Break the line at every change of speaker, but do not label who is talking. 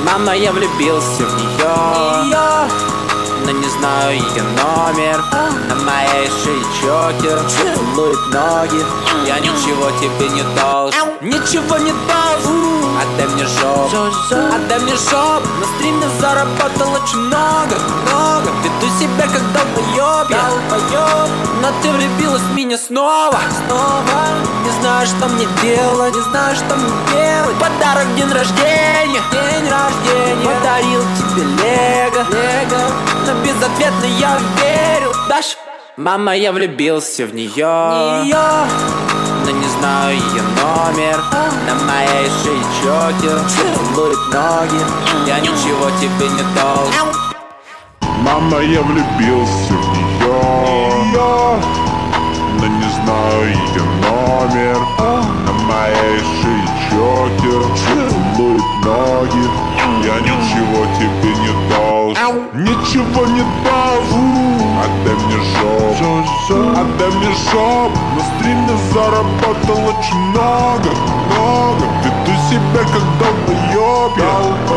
Мама, я влюбился в нее, но не знаю ее номер. На моей шее чокер, целует ноги. Я ничего тебе не должен, ничего не должен. Отдай мне жопу, отдай мне жопу. На стриме заработал очень много. Веду себя как долбоёб, но ты влюбилась в меня снова. Не знаю, что мне делать, Подарок день рождения, подарил тебе лего, но безответно я верил. Дальше. Мама, я влюбился в нее, но не знаю ее номер. На моей шее чокер, целует ноги. Я ничего тебе не должен.
Мама, я влюбился в нее, но не знаю ее номер. На моей шее чокер, целует ноги. Я ничего тебе не должен, ничего не должен. Отдай мне жопу, отдай мне жопу. На стриме заработал очень много. Веду себя как долбоёб.